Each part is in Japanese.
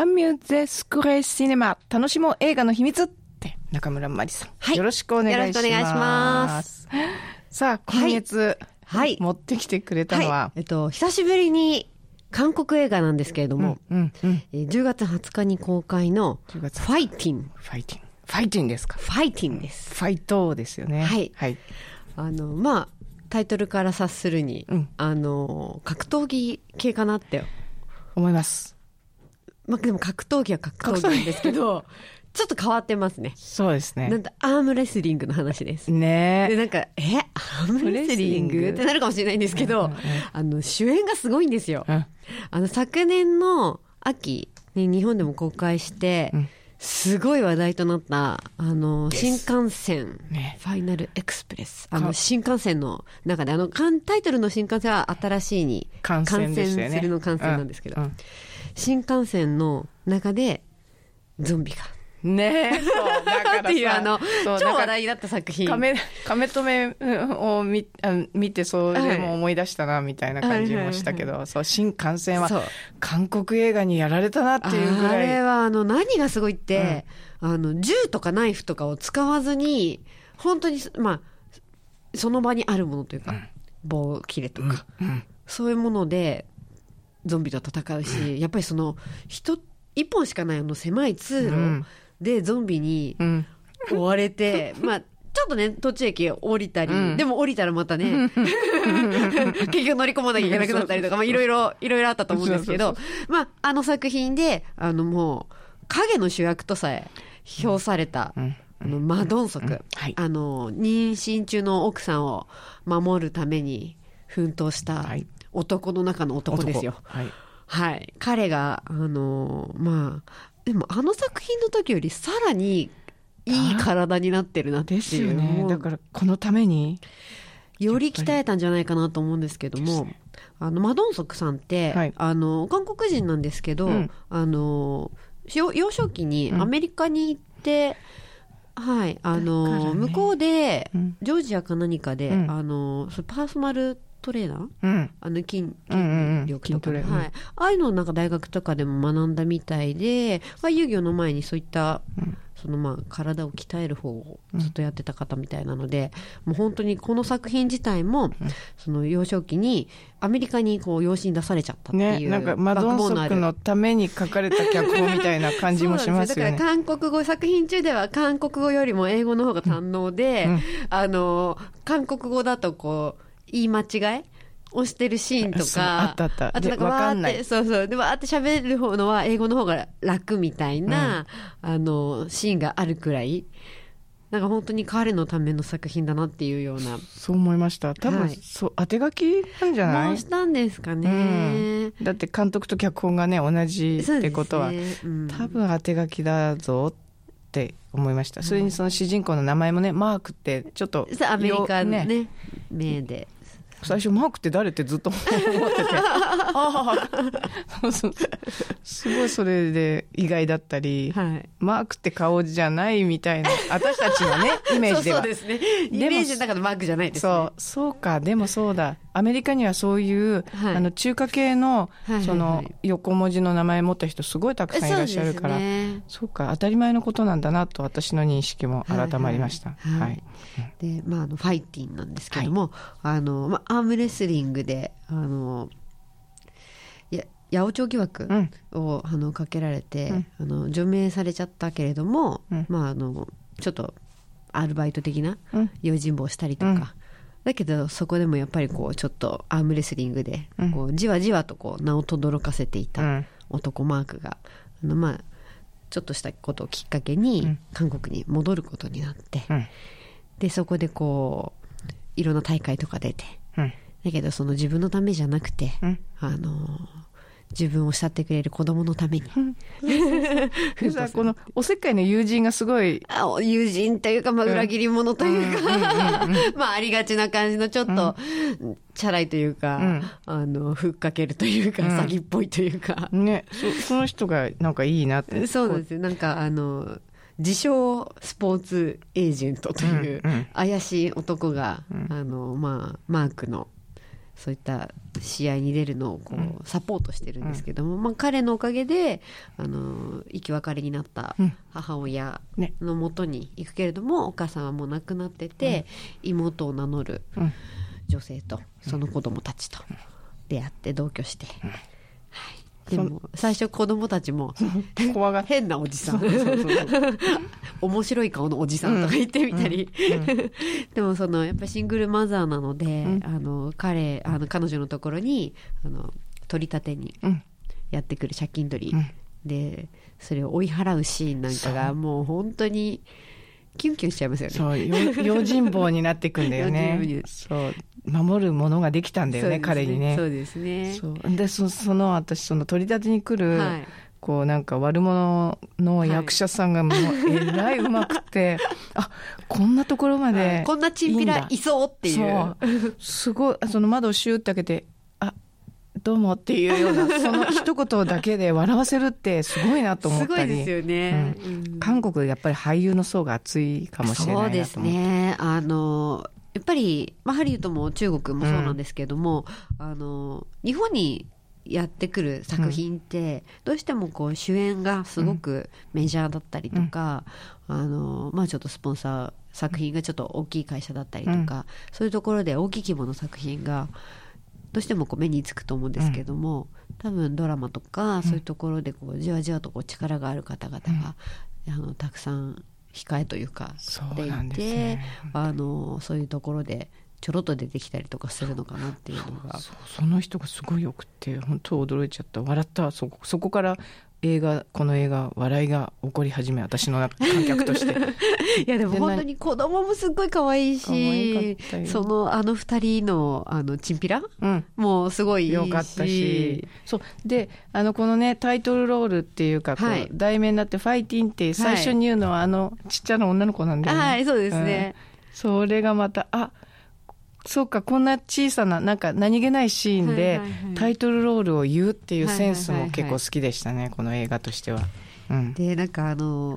アミュゼスクレシネマ楽しもう映画の秘密って中村まりさん、 はい、 よろしくお願いします。 よろしくお願いします。 さあ今月、 はい、 持ってきてくれたのは、 久しぶりに韓国映画なんですけれども、10月20日に公開のファイティン。 ファイティンですか。 ファイティンです。 ファイトですよね。 はい。はい、タイトルから察するに、格闘技系かなって思います。 でも格闘技は格闘技なんですけど、ちょっと変わってますね。 そうですね。 なんかアームレスリングの話です。 ねで、なんか、アームレスリングってなるかもしれないんですけど、主演がすごいんですよ。昨年の秋に日本でも公開して、すごい話題となった、新幹線、ファイナルエクスプレス。新幹線の中で、タイトルの新幹線は新しいに、 感染するの感染なんですけど、新幹線の中で、ゾンビが。 ねえ、そう、だからさっていう超話題になった作品。 亀止めを見て、それも思い出したな、みたいな感じもしたけど、そう、新幹線は、韓国映画にやられたなっていうぐらい。 あれは、何がすごいって、銃とかナイフとかを使わずに、本当に、その場にあるものというか、棒切れとか、そういうもので、ゾンビと戦うし、やっぱり一本しかない狭い通路でゾンビに追われて、ちょっとね、途中駅降りたり、でも降りたらまたね、結局乗り込まなきゃいけなくなったりとか、いろいろあったと思うんですけど、作品で、もう、影の主役とさえ評された、マドンソク、妊娠中の奥さんを守るために奮闘した男の中の男ですよ。はい。彼が、でも作品の時よりさらにいい体になってるなっていう。 ですよね。だからこのためにより鍛えたんじゃないかなと思うんですけども、マドンソクさんって、韓国人なんですけど、幼少期にアメリカに行って、向こうで、ジョージアか何かで、パーソナルトレーナー、筋力とか、ああいうのをなんか大学とかでも学んだみたいで、遊戯王の前にそういった、体を鍛える方をずっとやってた方みたいなので、もう本当にこの作品自体も、幼少期にアメリカに養子に出されちゃったっていう、 なんかマドンソクのために書かれた脚本みたいな感じもしますよね。 だから韓国語、作品中では韓国語よりも英語の方が堪能で、韓国語だと言い間違いをしてるシーンとか、 あとなんかわかんない。 で、わーって喋る方のは英語の方が楽みたいな、シーンがあるくらい、なんか本当に彼のための作品だなっていうような。 そう思いました。多分、当て書きなんじゃない？ もうしたんですかね。 だって監督と脚本がね、同じってことは、多分当て書きだぞって思いました。それにその主人公の名前もね、マークってちょっとアメリカのね、名で。 最初マークって誰ってずっと思っててすごいそれで意外だったり、マークって顔じゃないみたいな、私たちのねイメージではそうですね、イメージの中のマークじゃないですね。 そうか。でもそうだ、アメリカにはそういう、中華系のその横文字の名前持った人すごいたくさんいらっしゃるから、そうか、当たり前のことなんだなと私の認識も改まりました。 で、ファイティンなんですけども、アームレスリングで八百長疑惑を、かけられて、除名されちゃったけれども、ちょっとアルバイト的な用心棒したりとか、だけどそこでもやっぱりちょっとアームレスリングでじわじわと名を轟かせていた男マークが、ちょっとしたことをきっかけに韓国に戻ることになって、でそこでいろんな大会とか出て、だけどその自分のためじゃなくて、自分を慕ってくれる子供のために、 このおせっかいの友人がすごい、 友人というか、裏切り者というか、ありがちな感じのちょっとチャラいというか、ふっかけるというか、詐欺っぽいというか、 その人がなんかいいなって。 そうですね。なんか自称スポーツエージェントという怪しい男が、マークのそういった試合に出るのをこうサポートしてるんですけども、まあ、彼のおかげで生き別れになった母親のもとに行くけれども、お母さんはもう亡くなってて、妹を名乗る女性とその子供たちと出会って同居して、はい、でも最初子供たちも変なおじさん面白い顔のおじさんとか言ってみたり、でもやっぱりシングルマザーなので、彼女のところに取り立てにやってくる借金取り、でそれを追い払うシーンなんかがもう本当にキュンキュンしちゃいますよね。 そう用心棒になっていくんだよね。そう守るものができたんだよね、彼にね。 そうですね。 で私取り立てに来る、はい、こうなんか悪者の役者さんがもうえらいうまくて、あ、こんなところまでこんなチンピラいそうっていう。 そうすごい窓をシューって開けて、あ、どうもっていうようなその一言だけで笑わせるってすごいなと思ったり。 すごいですよね。 韓国やっぱり俳優の層が厚いかもしれないなと思って。 そうですね。やっぱり、ハリウッドも中国もそうなんですけども、日本にやってくる作品って、どうしてもこう主演がすごくメジャーだったりとか、ちょっとスポンサー作品がちょっと大きい会社だったりとか、そういうところで大きい規模の作品がどうしてもこう目につくと思うんですけども、多分ドラマとかそういうところでこうじわじわとこう力がある方々が、たくさん控えというかでいて、そういうところでちょろっと出てきたりとかするのかなっていうのが、 その人がすごいよくて本当驚いちゃった。笑った。そこからこの映画笑いが起こり始め、私の観客としていやでも本当に子供もすっごい可愛いし、二人のチンピラ、もうすごいいいし、 よかったし、そうでこのねタイトルロールっていうかこう、題名になってファイティンって最初に言うのはちっちゃな女の子なんだよね。 はい、そうですね。 それがまたそうか、こんな小さななんか何気ないシーンでタイトルロールを言うっていうセンスも結構好きでしたね、この映画としては。 でなんか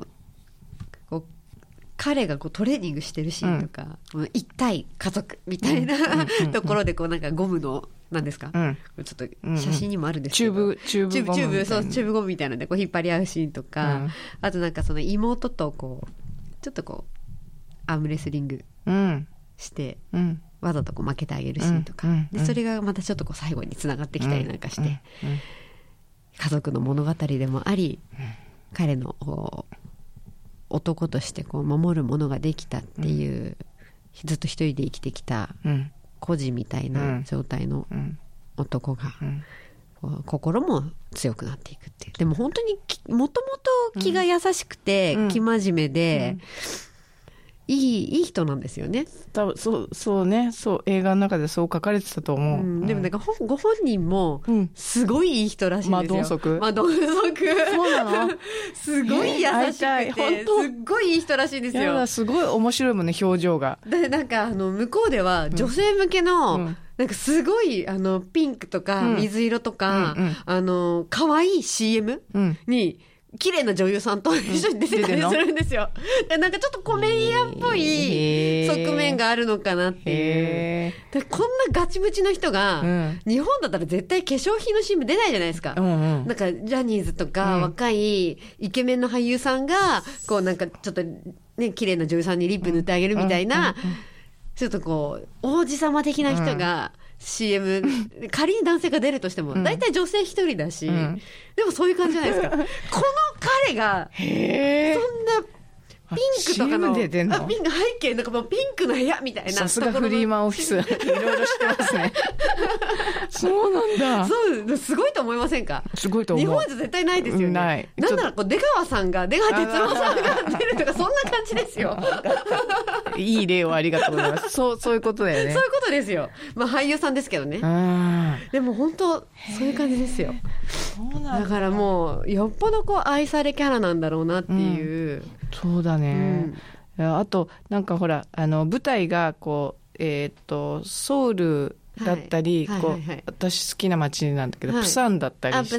彼がこうトレーニングしてるシーンとか、一対家族みたいなところでこうなんかゴムの何ですか、ちょっと写真にもあるんですけど、 チューブゴムみたいなのでこう引っ張り合うシーンとか、あとなんかその妹とこうちょっとこうアームレスリングして、わざとこう負けてあげるシーンとか、でそれがまたちょっとこう最後につながってきたりなんかして、家族の物語でもあり、彼の男としてこう守るものができたっていう、ずっと一人で生きてきた孤児みたいな状態の男が、心も強くなっていくっていう。でも本当にもともと気が優しくて、生真面目で、いい人なんですよね。 多分そうね、映画の中でそう書かれてたと思う。 でもなんかご本人もすごいいい人らしいんですよ。 そうなのすごい優しくて、すっごいいい人らしいんですよ。 すごい面白いもんね、表情が。 でなんか向こうでは女性向けの、なんかすごいピンクとか水色とか、可愛い CM に綺麗な女優さんと一緒に出てたりするんですよ。でなんかちょっとコメディアンっぽい側面があるのかなっていう。でこんなガチムチの人が、日本だったら絶対化粧品の CM 出ないじゃないですか。なんかジャニーズとか、若いイケメンの俳優さんがこうなんかちょっとね綺麗な女優さんにリップ塗ってあげるみたいな、ちょっとこう王子様的な人が、CM 仮に男性が出るとしても大体女性一人だし、でもそういう感じじゃないですか。この彼がそんなピンクとかの出てんの、 ピンク背景なんかもうピンクの部屋みたいな。 さすがフリーマンオフィスいろいろ知ってますねそうなんだ。 そうすごいと思いませんか。 すごいと思う。 日本じゃ絶対ないですよね。 ない。 なんならこう出川哲朗さんが出るとかそんな感じですよいい例をありがとうございます。そういうことだよね。 そういうことですよ。俳優さんですけどね。でも本当そういう感じですよ。だからもうよっぽどこう愛されキャラなんだろうなっていう、 そうだね、あとなんかほら舞台がこうソウルだったり、私好きな街なんだけど、プサンだったりして、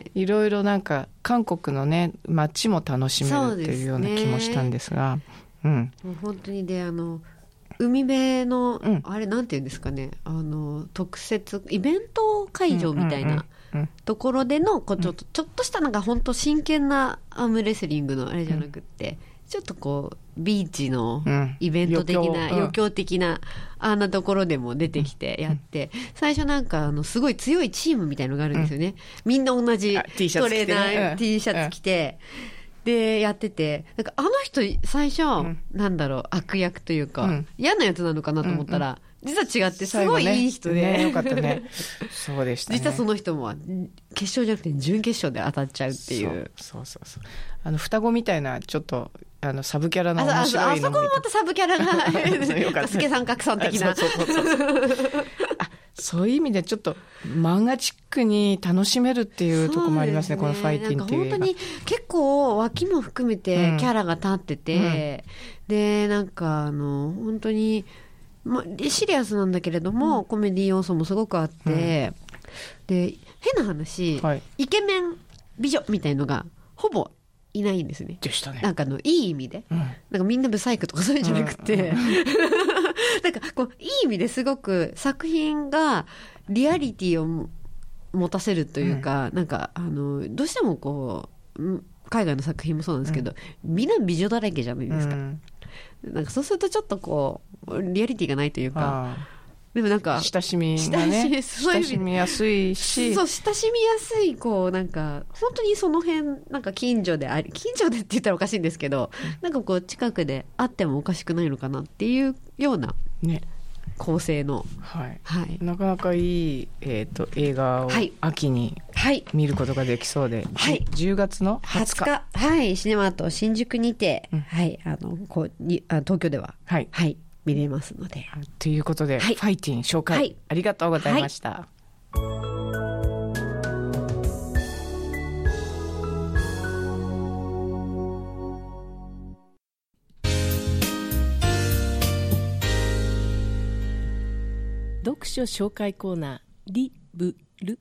いろいろなんか韓国のね街も楽しめるっていうような気もしたんですが、 もう本当にで海辺の、あれなんていうんですかね、特設イベント会場みたいなところでのちょっとしたなんか本当真剣なアームレスリングのあれじゃなくって、ちょっとこうビーチのイベント的な、余興的なあんなところでも出てきてやって、最初なんかすごい強いチームみたいのがあるんですよね、みんな同じトレーナー T シャツ着て、でやってて、なんか人最初、なんだろう、悪役というか、嫌なやつなのかなと思ったら、実は違ってすごいいい人で、 よかったね。そうでしたね。 実はその人も決勝じゃなくて準決勝で当たっちゃうっていう。 そう双子みたいなちょっとサブキャラの面白いのあそこもまたサブキャラが助三角さん的な。 そういう意味でちょっと漫画チックに楽しめるっていうところもありますね、このファイティンっていう映画。 本当に結構脇も含めてキャラが立ってて、でなんか本当に、シリアスなんだけれども、コメディ要素もすごくあって、で変な話、イケメン美女みたいのがほぼいないんですね。 でしたね。 なんかいい意味で、なんかみんなブサイクとかそういうんじゃなくて、なんかこういい意味ですごく作品がリアリティを持たせるというか、なんかどうしてもこう海外の作品もそうなんですけど、みんな美女だらけじゃないですか。なんかそうするとちょっとこうリアリティがないというか、でもなんか親しみがね、親しみやすいし、 そう親しみやすい、こうなんか本当にその辺なんか近所でって言ったらおかしいんですけど、なんかこう近くであってもおかしくないのかなっていうような構成の、 なかなかいい、映画を秋に見ることができそうで、10月の20 日、シネマート新宿にて、東京では、見れますので。 ということで、ファイティン紹介、ありがとうございました。 読書紹介コーナー、リブル。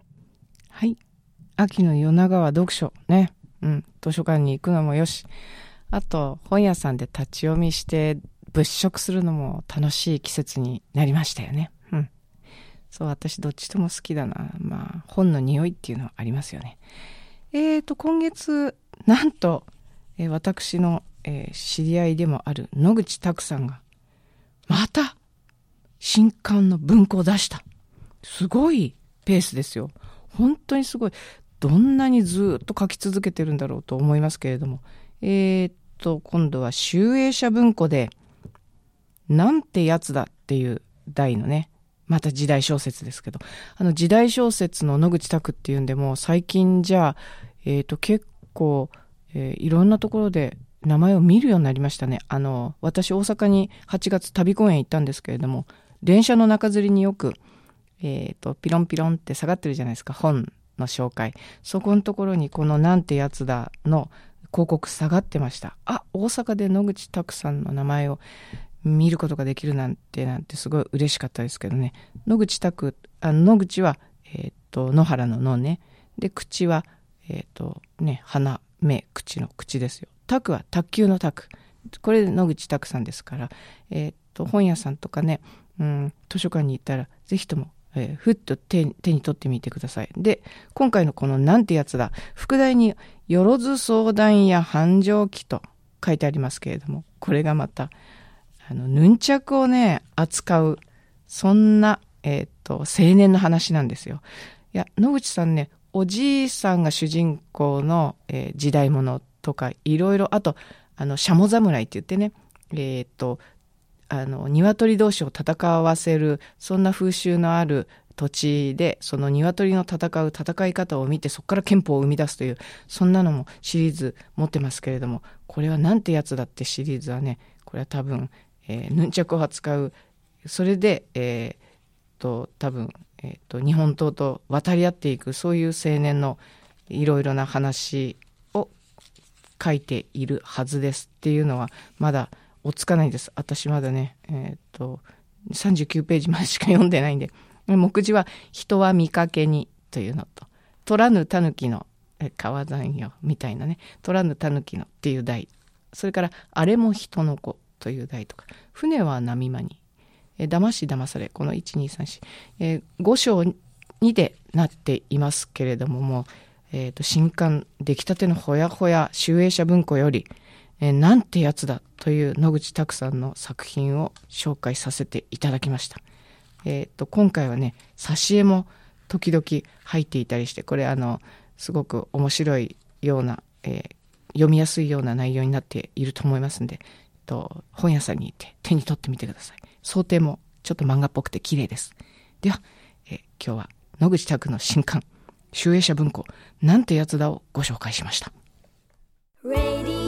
秋の夜長は読書ね。図書館に行くのもよし、あと本屋さんで立ち読みして物色するのも楽しい季節になりましたよね。そう、私どっちとも好きだな。本の匂いっていうのはありますよね。今月なんと、私の、知り合いでもある野口拓さんがまた新刊の文庫を出した。すごいペースですよ。本当にすごい。どんなにずっと書き続けてるんだろうと思いますけれども、今度は集英社文庫でなんてやつだっていう題のね、また時代小説ですけど、時代小説の野口拓っていうんで、も最近じゃ結構、いろんなところで名前を見るようになりましたね。私大阪に8月旅公演行ったんですけれども、電車の中吊りによく、ピロンピロンって下がってるじゃないですか、本の紹介。そこのところにこのなんてやつだの広告下がってました。大阪で野口拓さんの名前を見ることができるなんてすごい嬉しかったですけどね。野口は、野原の野ね。で、口は、鼻、目、口の口ですよ。拓は卓球の拓。これで野口拓さんですから、本屋さんとかね、図書館に行ったらぜひとも、ふっと手に取ってみてください。で、今回のこのなんてやつだ、副題によろず相談や繁盛記と書いてありますけれども、これがまたヌンチャクをね扱う、そんな、青年の話なんですよ。いや、野口さんね、おじいさんが主人公の、時代物とかいろいろ、あとシャモ侍って言ってね、鶏同士を戦わせる、そんな風習のある土地で、その鶏の戦い方を見て、そこから憲法を生み出すという、そんなのもシリーズ持ってますけれども、これはなんてやつだってシリーズはね、これは多分、ヌンチャクを扱う、それで、多分、日本刀と渡り合っていく、そういう青年のいろいろな話を書いているはずですっていうのは、まだ追っつかないです。私まだね、39ページまでしか読んでないんで。目次は人は見かけにというのと、取らぬ狸の川山よみたいなね、取らぬ狸のっていう題、それからあれも人の子、 という題とか、船は波間に、騙し騙され、この1234、5章にでなっていますけれどもも、新刊出来たてのほやほや集英社文庫より、なんてやつだという野口拓さんの作品を紹介させていただきました。今回はね、挿絵も時々入っていたりして、これすごく面白いような、読みやすいような内容になっていると思いますので、本屋さんに行って手に取ってみてください。装丁もちょっと漫画っぽくて綺麗です。では、今日は野口拓の新刊集英社文庫なんてやつだをご紹介しました。